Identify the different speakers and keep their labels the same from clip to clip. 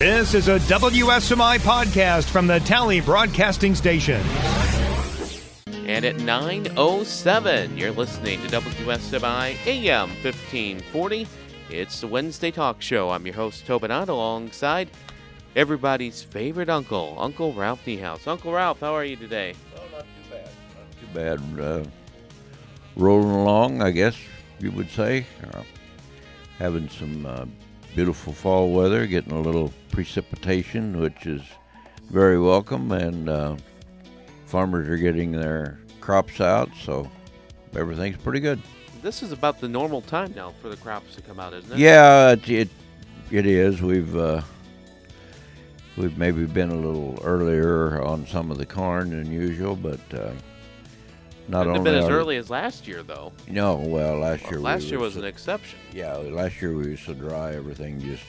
Speaker 1: This is a WSMI podcast from the Tally Broadcasting Station.
Speaker 2: And at 9:07, you're listening to WSMI AM 1540. It's the Wednesday Talk Show. I'm your host, Tobin Ott, alongside everybody's favorite uncle, Uncle Ralph Niehaus. Uncle Ralph, how are you today?
Speaker 3: Oh, not too bad. Not too bad. Rolling along, I guess you would say. Having some beautiful fall weather, getting a little precipitation, which is very welcome, and farmers are getting their crops out, so everything's pretty good.
Speaker 2: This is about the normal time now for the crops to come out, isn't it?
Speaker 3: Yeah, it is. We've maybe been a little earlier on some of the corn than usual, but not only
Speaker 2: been as early as last year, though.
Speaker 3: No, well, last year
Speaker 2: was an exception.
Speaker 3: Yeah, last year we were so dry, everything just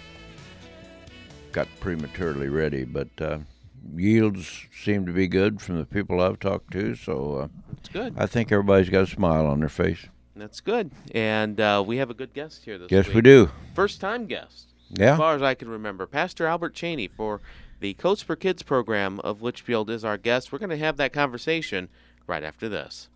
Speaker 3: got prematurely ready. But yields seem to be good from the people I've talked to, so
Speaker 2: that's good.
Speaker 3: I think everybody's got a smile on their face.
Speaker 2: That's good. And we have a good guest here this week.
Speaker 3: Yes, we do.
Speaker 2: First-time guest,
Speaker 3: yeah,
Speaker 2: as far as I can remember. Pastor Albert Cheney for the Coats for Kids program of Litchfield is our guest. We're going to have that conversation right after this.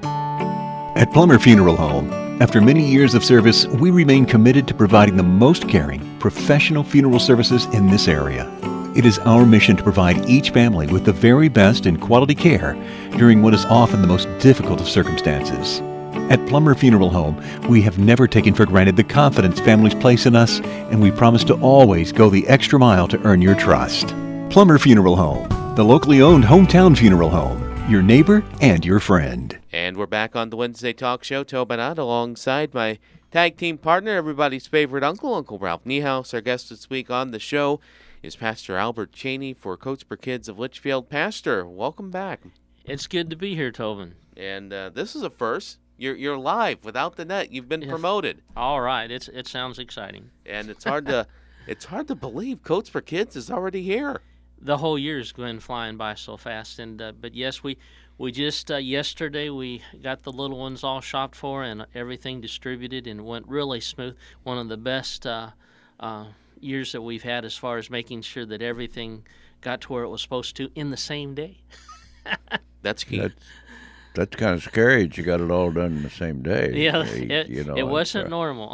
Speaker 4: At Plummer Funeral Home, after many years of service, we remain committed to providing the most caring, professional funeral services in this area. It is our mission to provide each family with the very best in quality care during what is often the most difficult of circumstances. At Plummer Funeral Home, we have never taken for granted the confidence families place in us, and we promise to always go the extra mile to earn your trust. Plummer Funeral Home, the locally owned hometown funeral home, your neighbor and your friend.
Speaker 2: And we're back on the Wednesday Talk Show. Tobin Ott alongside my tag team partner, everybody's favorite uncle, Uncle Ralph Niehaus. Our guest this week on the show is Pastor Albert Cheney for Coats for Kids of Litchfield. Pastor, welcome back.
Speaker 5: It's good to be here, Tobin.
Speaker 2: And this is a first. You're live without the net. You've been promoted.
Speaker 5: All right, it sounds exciting.
Speaker 2: And it's hard to believe Coats for Kids is already here.
Speaker 5: The whole year's going flying by so fast, and but yes, we just yesterday we got the little ones all shopped for and everything distributed and went really smooth. One of the best years that we've had as far as making sure that everything got to where it was supposed to in the same day.
Speaker 2: That's key.
Speaker 3: That's kind of scary that you got it all done in the same day.
Speaker 5: Yeah, it wasn't normal.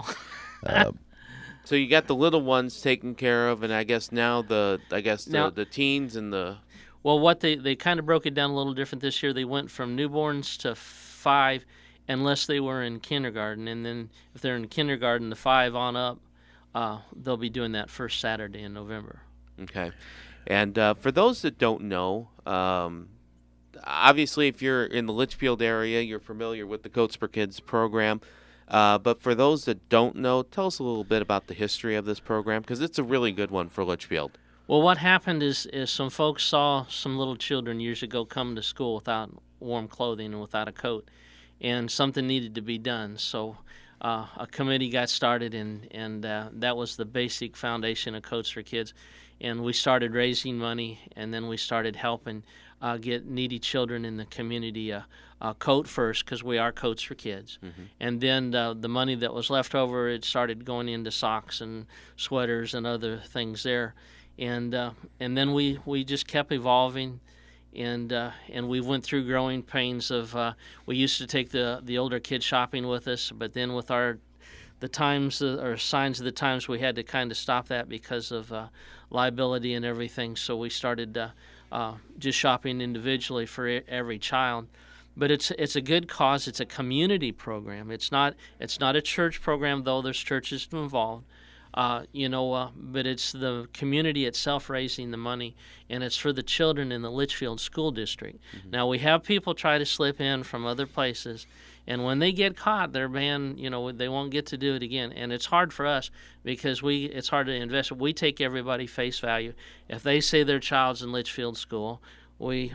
Speaker 2: So you got the little ones taken care of, and I guess now the teens and the.
Speaker 5: Well, what they kind of broke it down a little different this year. They went from newborns to 5, unless they were in kindergarten, and then if they're in kindergarten, the 5 on up, they'll be doing that first Saturday in November.
Speaker 2: Okay, and for those that don't know, obviously if you're in the Litchfield area, you're familiar with the Coats for Kids program. But for those that don't know, tell us a little bit about the history of this program, because it's a really good one for Litchfield.
Speaker 5: Well, what happened is some folks saw some little children years ago come to school without warm clothing and without a coat, and something needed to be done. So a committee got started, and that was the basic foundation of Coats for Kids. And we started raising money, and then we started helping get needy children in the community a coat first, because we are Coats for Kids. Mm-hmm. And then the money that was left over, it started going into socks and sweaters and other things there. And then we just kept evolving, and we went through growing pains of we used to take the older kids shopping with us, but then with the times or signs of the times, we had to kind of stop that because of liability and everything. So we started just shopping individually for every child. But it's a good cause. It's a community program. It's not a church program, though there's churches involved. But it's the community itself raising the money, and it's for the children in the Litchfield School District. Mm-hmm. Now, we have people try to slip in from other places, and when they get caught, they're banned. They won't get to do it again. And it's hard for us because it's hard to invest. We take everybody face value. If they say their child's in Litchfield School, we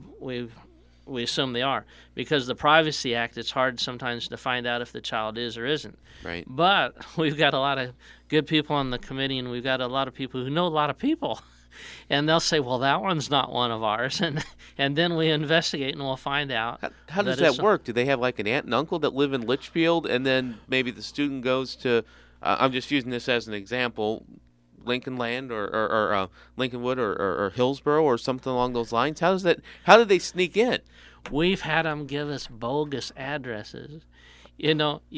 Speaker 5: assume they are, because the Privacy Act, it's hard sometimes to find out if the child is or isn't.
Speaker 2: Right.
Speaker 5: But we've got a lot of good people on the committee, and we've got a lot of people who know a lot of people. And they'll say, well, that one's not one of ours. And then we investigate, and we'll find out.
Speaker 2: How does that work? Do they have like an aunt and uncle that live in Litchfield, and then maybe the student goes to, I'm just using this as an example, Lincoln Land or Lincolnwood or Hillsborough or something along those lines? How did they sneak in?
Speaker 5: We've had them give us bogus addresses. You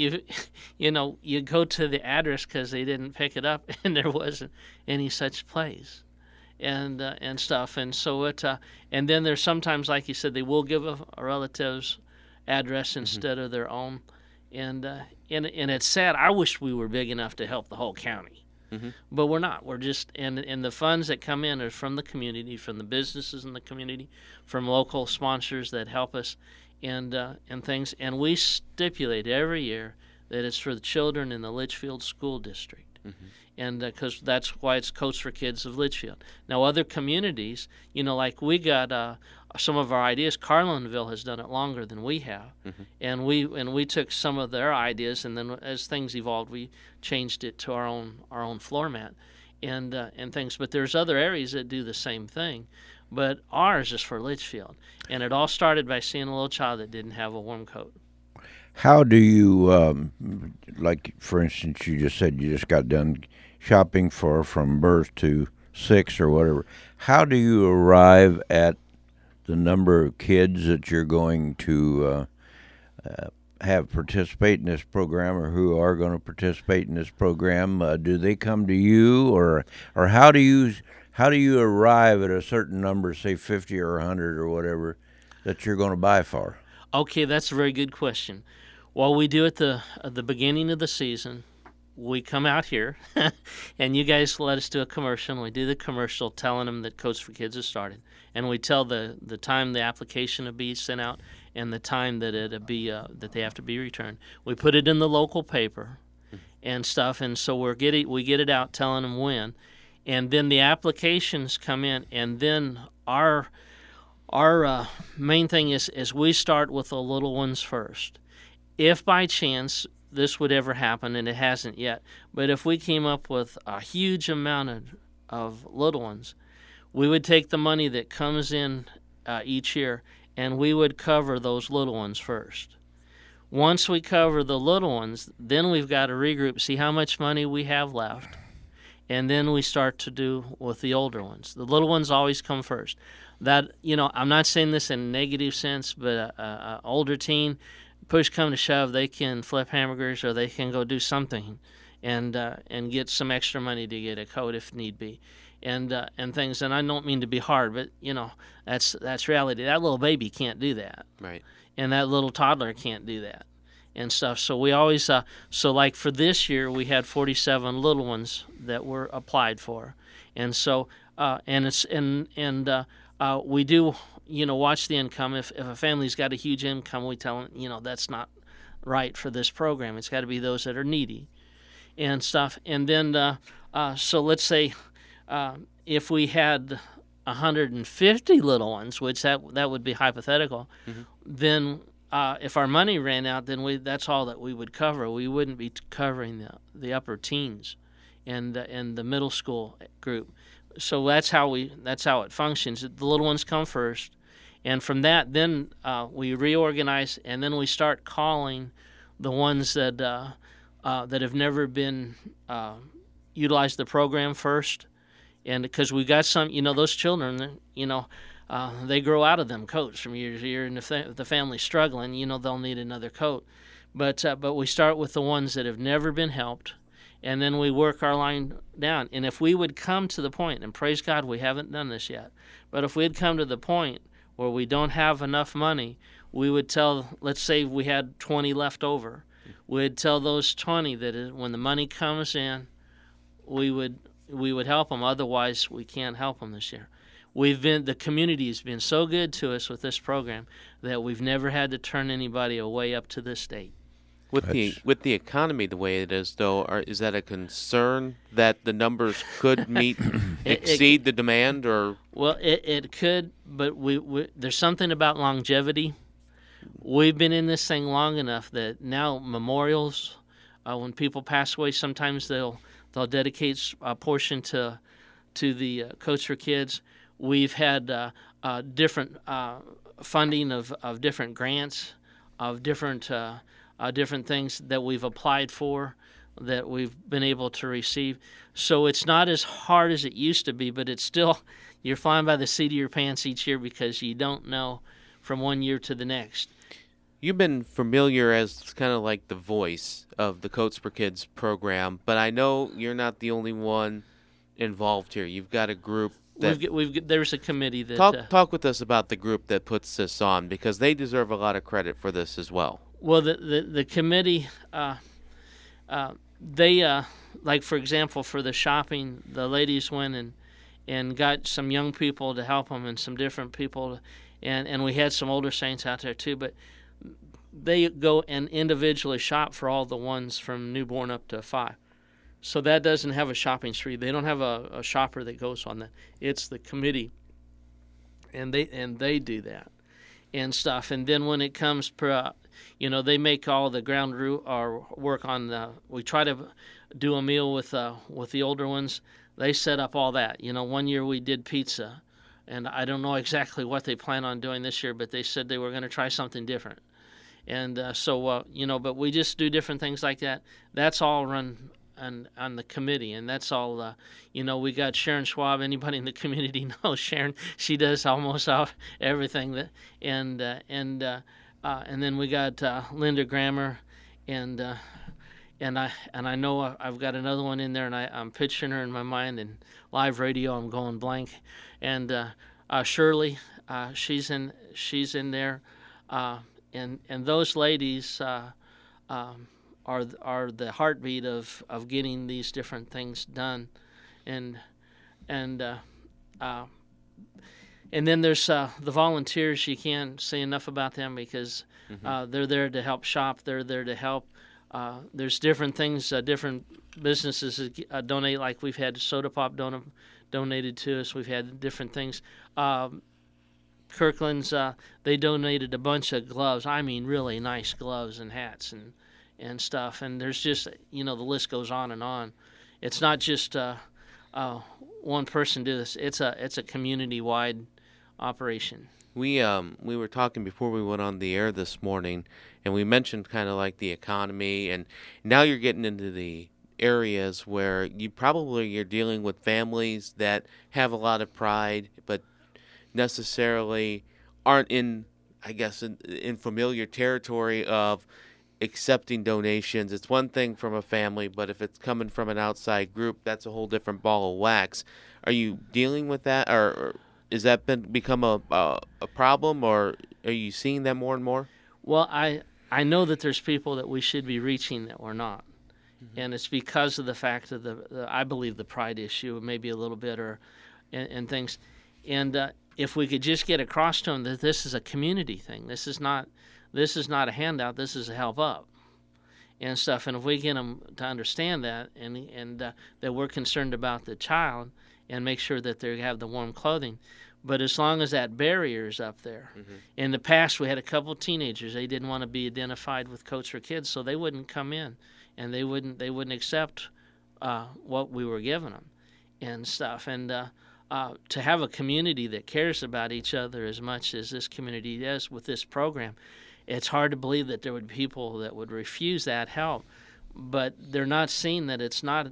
Speaker 5: go to the address because they didn't pick it up, and there wasn't any such place, and stuff. And so and then there's sometimes, like you said, they will give a relative's address instead of their own, and it's sad. I wish we were big enough to help the whole county. But we're not. We're just, and the funds that come in are from the community, from the businesses in the community, from local sponsors that help us, and things. And we stipulate every year that it's for the children in the Litchfield School District, and because that's why it's Coats for Kids of Litchfield. Now, other communities, like we got some of our ideas. Carlinville has done it longer than we have, and we took some of their ideas, and then as things evolved, we changed it to our own floor mat, and things. But there's other areas that do the same thing, but ours is for Litchfield, and it all started by seeing a little child that didn't have a warm coat.
Speaker 3: How do you, like for instance, you just said you just got done shopping from birth to 6 or whatever. How do you arrive at the number of kids that you're going to have participate in this program, or who are going to participate in this program? Do they come to you, or how do you arrive at a certain number, say 50 or 100 or whatever, that you're going to buy for?
Speaker 5: Okay, that's a very good question. Well, we do at the beginning of the season. We come out here, and you guys let us do a commercial, and we do the commercial telling them that Coats for Kids has started. And we tell the time the application will be sent out and the time that it'll be that they have to be returned. We put it in the local paper and stuff, and so we get it out telling them when. And then the applications come in, and then our main thing is we start with the little ones first. If by chance this would ever happen, and it hasn't yet, but if we came up with a huge amount of little ones, we would take the money that comes in each year, and we would cover those little ones first. Once we cover the little ones, then we've got to regroup, see how much money we have left, and then we start to do with the older ones. The little ones always come first. That, I'm not saying this in a negative sense, but an older teen, push come to shove, they can flip hamburgers or they can go do something and get some extra money to get a coat if need be, and things. And I don't mean to be hard, but that's reality. That little baby can't do that,
Speaker 2: right?
Speaker 5: And that little toddler can't do that, and stuff. So we always so like for this year we had 47 little ones that were applied for, and so we do watch the income. If a family's got a huge income, we tell them, that's not right for this program. It's got to be those that are needy and stuff. And then, so let's say if we had 150 little ones, which that would be hypothetical, then if our money ran out, then that's all that we would cover. We wouldn't be covering the upper teens and the middle school group. So that's how it functions. The little ones come first, and from that, then we reorganize, and then we start calling the ones that have never been utilized the program first, and because we got some, those children, they grow out of them coats from year to year, and if the family's struggling, they'll need another coat, but we start with the ones that have never been helped. And then we work our line down. And if we would come to the point, and praise God we haven't done this yet, but if we'd come to the point where we don't have enough money, we would tell, let's say we had 20 left over, we'd tell those 20 that when the money comes in, we would help them. Otherwise, we can't help them this year. The community has been so good to us with this program that we've never had to turn anybody away up to this date.
Speaker 2: With the economy the way it is, though, is that a concern that the numbers could exceed the demand, or?
Speaker 5: Well, it could, but there's something about longevity. We've been in this thing long enough that now memorials, when people pass away, sometimes they'll dedicate a portion to the Coats for Kids. We've had different funding of different grants, of different things that we've applied for that we've been able to receive. So it's not as hard as it used to be, but it's still, you're flying by the seat of your pants each year because you don't know from one year to the next.
Speaker 2: You've been familiar as kind of like the voice of the Coats for Kids program, but I know you're not the only one involved here. You've got a group that
Speaker 5: there's a committee that
Speaker 2: talk with us about the group that puts this on, because they deserve a lot of credit for this as well.
Speaker 5: Well, the committee, they like, for example, for the shopping, the ladies went and got some young people to help them and some different people, and we had some older saints out there too, but they go and individually shop for all the ones from newborn up to 5. So that doesn't have a shopping spree. They don't have a shopper that goes on that. It's the committee, and they do that and stuff. And then when it comes, they make all the ground root or work on we try to do a meal with the older ones. They set up all that. One year we did pizza, and I don't know exactly what they plan on doing this year, but they said they were going to try something different. And but we just do different things like that. That's all run on the committee, and that's all. We got Sharon Schwab. Anybody in the community knows Sharon. She does almost everything. And then we got Linda Grammer, and I know I've got another one in there, and I'm picturing her in my mind. And live radio, I'm going blank. And Shirley, she's in there. And those ladies are the heartbeat of getting these different things done, and then there's the volunteers. You can't say enough about them because they're there to help shop. They're there to help. There's different things, different businesses donate. Like we've had Soda Pop donated to us. We've had different things. Kirkland's, they donated a bunch of gloves. I mean, really nice gloves and hats and stuff. And there's just, the list goes on and on. It's not just one person do this. It's a community-wide operation.
Speaker 2: We were talking before we went on the air this morning, and we mentioned kind of like the economy, and now you're getting into the areas where you're dealing with families that have a lot of pride, but necessarily aren't in familiar territory of accepting donations. It's one thing from a family, but if it's coming from an outside group, that's a whole different ball of wax. Are you dealing with that, or has that become a problem, or are you seeing that more and more?
Speaker 5: Well, I know that there's people that we should be reaching that we're not, and it's because of the fact of I believe the pride issue, maybe a little bit, and things, and if we could just get across to them that this is a community thing, this is not a handout, this is a help up and stuff. And if we get them to understand that, and that we're concerned about the child and make sure that they have the warm clothing, but as long as that barrier is up there. In the past, we had a couple of teenagers. They didn't want to be identified with Coats for Kids, so they wouldn't come in, and they wouldn't accept what we were giving them and stuff. And to have a community that cares about each other as much as this community does with this program, it's hard to believe that there would be people that would refuse that help. But they're not seeing that it's not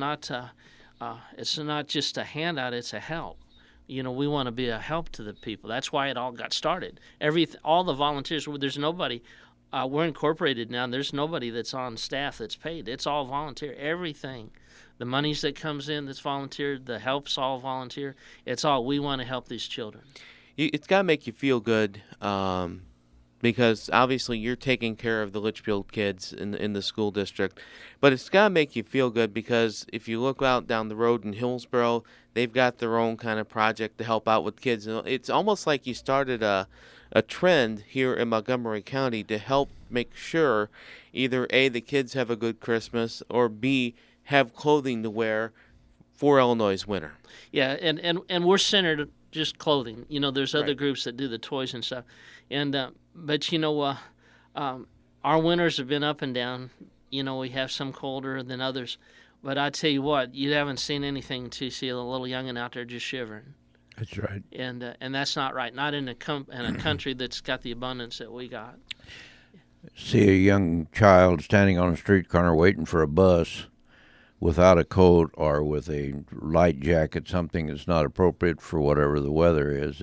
Speaker 5: just a handout; it's a help. We want to be a help to the people. That's why it all got started. All the volunteers. There's nobody. We're incorporated now. There's nobody that's on staff that's paid. It's all volunteer. Everything. The monies that comes in that's volunteered, the help's all volunteer. It's all, we want to help these children.
Speaker 2: It's got to make you feel good because obviously you're taking care of the Litchfield kids in the school district. But it's got to make you feel good because if you look out down the road in Hillsboro, they've got their own kind of project to help out with kids. It's almost like you started a trend here in Montgomery County to help make sure either A, the kids have a good Christmas, or B, have clothing to wear for Illinois' winter.
Speaker 5: Yeah, and we're centered just clothing. There's other groups that do the toys and stuff. And but our winters have been up and down. We have some colder than others. But I tell you what, you haven't seen anything to see a little youngin' out there just shivering.
Speaker 3: That's right.
Speaker 5: And that's not right. Not in a country that's got the abundance that we got.
Speaker 3: see a young child standing on a street corner waiting for a bus without a coat or with a light jacket, something that's not appropriate for whatever the weather is.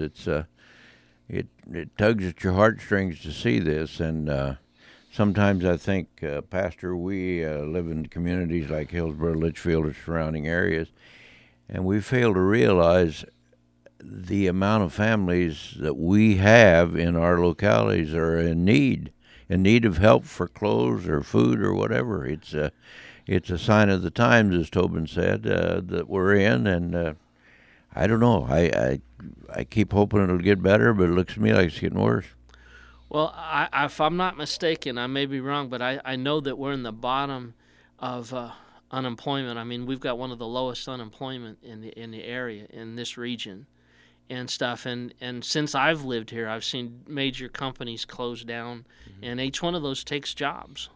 Speaker 3: It tugs at your heartstrings to see this, and sometimes I think, Pastor, we live in communities like Hillsborough, Litchfield, or surrounding areas, and we fail to realize the amount of families that we have in our localities are in need of help for clothes or food or whatever. It's a sign of the times, as Tobin said, that we're in, and I don't know. I keep hoping it'll get better, but it looks to me like it's getting worse.
Speaker 5: Well, if I'm not mistaken, I may be wrong, but I know that we're in the bottom of unemployment. I mean, we've got one of the lowest unemployment in the area, in this region, and stuff. And since I've lived here, I've seen major companies close down, and each one of those takes jobs.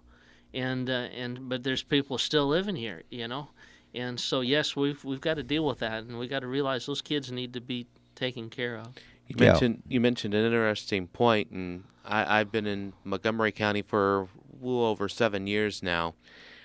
Speaker 5: But there's people still living here, you know. And so yes, we've got to deal with that, and we got to realize those kids need to be taken care of.
Speaker 2: You mentioned an interesting point, and I've been in Montgomery County for a little over 7 years now.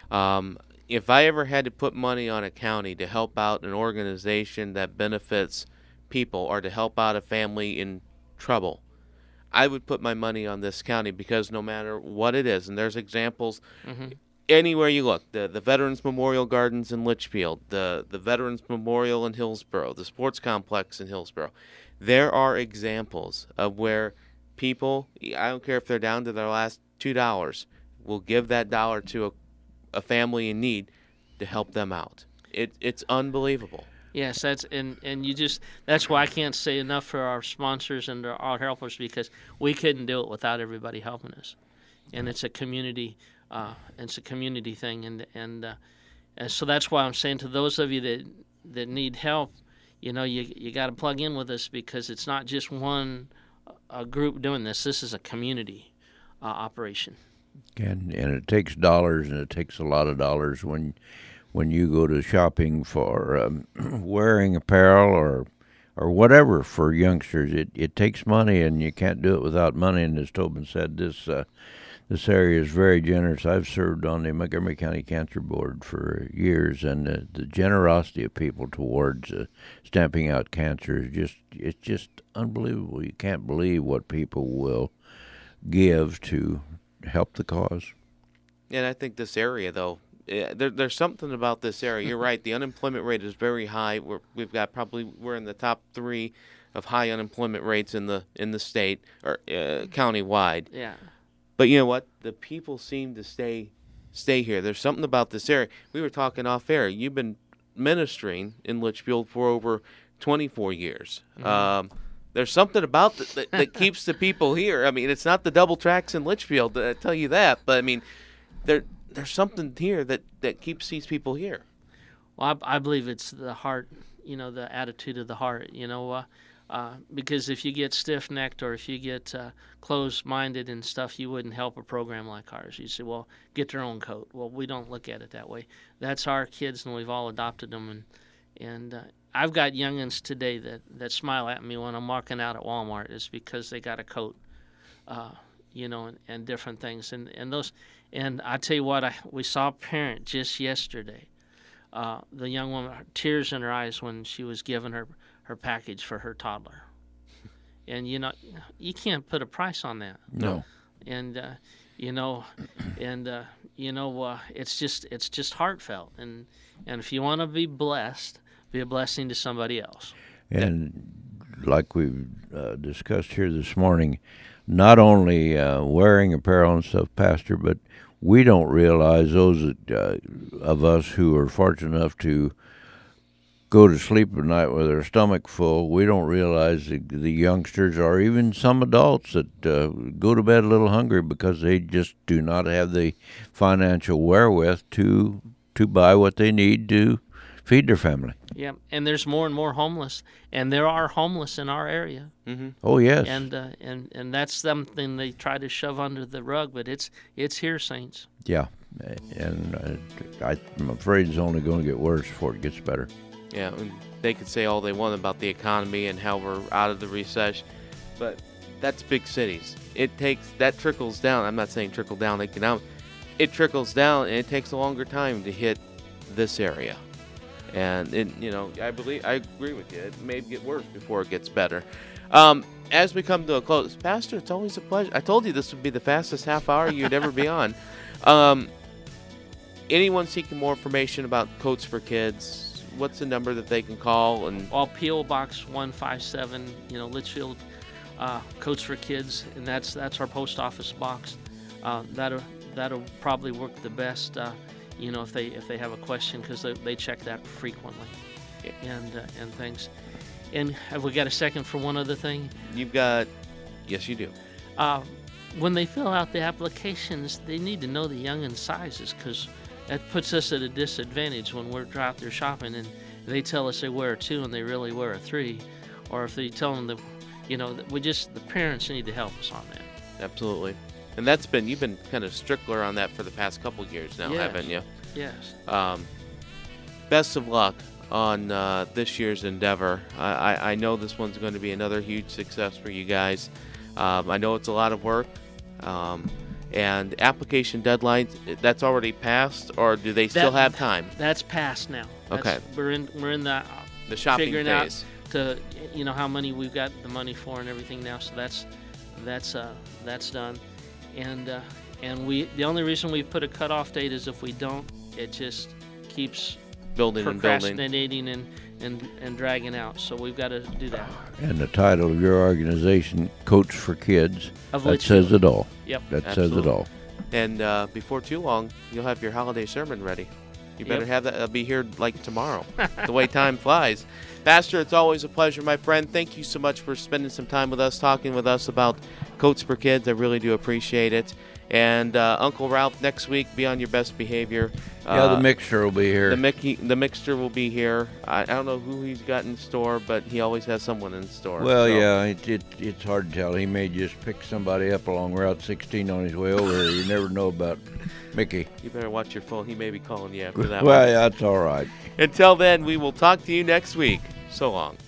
Speaker 2: If I ever had to put money on a county to help out an organization that benefits people or to help out a family in trouble, I would put my money on this county, because no matter what it is, and there's examples anywhere you look, the Veterans Memorial Gardens in Litchfield, the Veterans Memorial in Hillsborough, the sports complex in Hillsborough, there are examples of where people, I don't care if they're down to their last $2, will give that dollar to a family in need to help them out. It's unbelievable.
Speaker 5: Yes, that's why I can't say enough for our sponsors and our helpers, because we couldn't do it without everybody helping us, and it's a community thing, and so that's why I'm saying to those of you that need help, you know, you got to plug in with us, because it's not just a group doing this. This is a community operation.
Speaker 3: And it takes dollars, and it takes a lot of dollars when you go to shopping for wearing apparel or whatever for youngsters. It takes money, and you can't do it without money. And as Tobin said, this area is very generous. I've served on the Montgomery County Cancer Board for years, and the generosity of people towards stamping out cancer is just unbelievable. You can't believe what people will give to help the cause.
Speaker 2: And I think this area, though, there's something about this area. You're right. The unemployment rate is very high. We're in the top 3 of high unemployment rates in the state or countywide.
Speaker 5: Yeah.
Speaker 2: But you know what? The people seem to stay here. There's something about this area. We were talking off air. You've been ministering in Litchfield for over 24 years. Mm-hmm. There's something about that keeps the people here. I mean, it's not the double tracks in Litchfield, I tell you that. But I mean, there's something here that keeps these people here.
Speaker 5: Well, I believe it's the heart. You know, the attitude of the heart. You know. Because if you get stiff-necked or if you get closed-minded and stuff, you wouldn't help a program like ours. You'd say, well, get their own coat. Well, we don't look at it that way. That's our kids, and we've all adopted them. And I've got youngins today that smile at me when I'm walking out at Walmart. It's because they got a coat, you know, and different things. And I tell you what, we saw a parent just yesterday. The young woman, tears in her eyes when she was given her package for her toddler. And, you know, you can't put a price on that.
Speaker 3: No.
Speaker 5: And, it's just heartfelt. And if you want to be blessed, be a blessing to somebody else.
Speaker 3: And like we've discussed here this morning, not only wearing apparel and stuff, Pastor, but we don't realize those of us who are fortunate enough to go to sleep at night with their stomach full, we don't realize the youngsters or even some adults that go to bed a little hungry because they just do not have the financial wherewith to buy what they need to feed their family.
Speaker 5: Yeah, and there's more and more homeless, and there are homeless in our area.
Speaker 2: Mm-hmm.
Speaker 3: Oh yes,
Speaker 5: and that's something they try to shove under the rug, but it's here, saints.
Speaker 3: Yeah, and I'm afraid it's only going to get worse before it gets better.
Speaker 2: Yeah, and they could say all they want about the economy and how we're out of the recession, but that's big cities. That trickles down. I'm not saying trickle down economic. It trickles down, and it takes a longer time to hit this area. And I agree with you. It may get worse before it gets better. As we come to a close, Pastor, it's always a pleasure. I told you this would be the fastest half hour you'd ever be on. Anyone seeking more information about Coats for Kids, what's the number that they can call? And
Speaker 5: P.O. Box 157, Litchfield, Coats for Kids, and that's our post office box. That'll probably work the best, if they have a question, because they check that frequently, and things. And have we got a second for one other thing?
Speaker 2: Yes, you do.
Speaker 5: When they fill out the applications, they need to know the young'un sizes, because that puts us at a disadvantage when we're out there shopping and they tell us they wear a 2 and they really wear a 3, or if they tell them that, the parents need to help us on that.
Speaker 2: Absolutely. And you've been kind of stickler on that for the past couple years now, haven't you?
Speaker 5: Yes.
Speaker 2: Best of luck on this year's endeavor. I know this one's going to be another huge success for you guys. I know it's a lot of work. And application deadlines, that's already passed, or do they still have time?
Speaker 5: That's passed now.
Speaker 2: Okay.
Speaker 5: We're in the
Speaker 2: shopping
Speaker 5: figuring
Speaker 2: phase.
Speaker 5: Out to how many we've got the money for and everything now. So that's done. And the only reason we put a cutoff date is if we don't, it just keeps procrastinating and dragging out. So we've got to do that.
Speaker 3: And the title of your organization, Coats for Kids,
Speaker 5: that
Speaker 3: says it all.
Speaker 5: Yep.
Speaker 3: That says it all.
Speaker 2: And before too long, you'll have your holiday sermon ready. You better have that. I'll be here like tomorrow. The way time flies. Pastor, it's always a pleasure, my friend. Thank you so much for spending some time with us, talking with us about Coats for Kids. I really do appreciate it. And Uncle Ralph, next week, be on your best behavior.
Speaker 3: The mixture will be here.
Speaker 2: The mixture will be here. I don't know who he's got in store, but he always has someone in store.
Speaker 3: Well, it's hard to tell. He may just pick somebody up along Route 16 on his way over here. You never know about Mickey.
Speaker 2: You better watch your phone. He may be calling you after that
Speaker 3: Well, yeah, that's all right.
Speaker 2: Until then, we will talk to you next week. So long.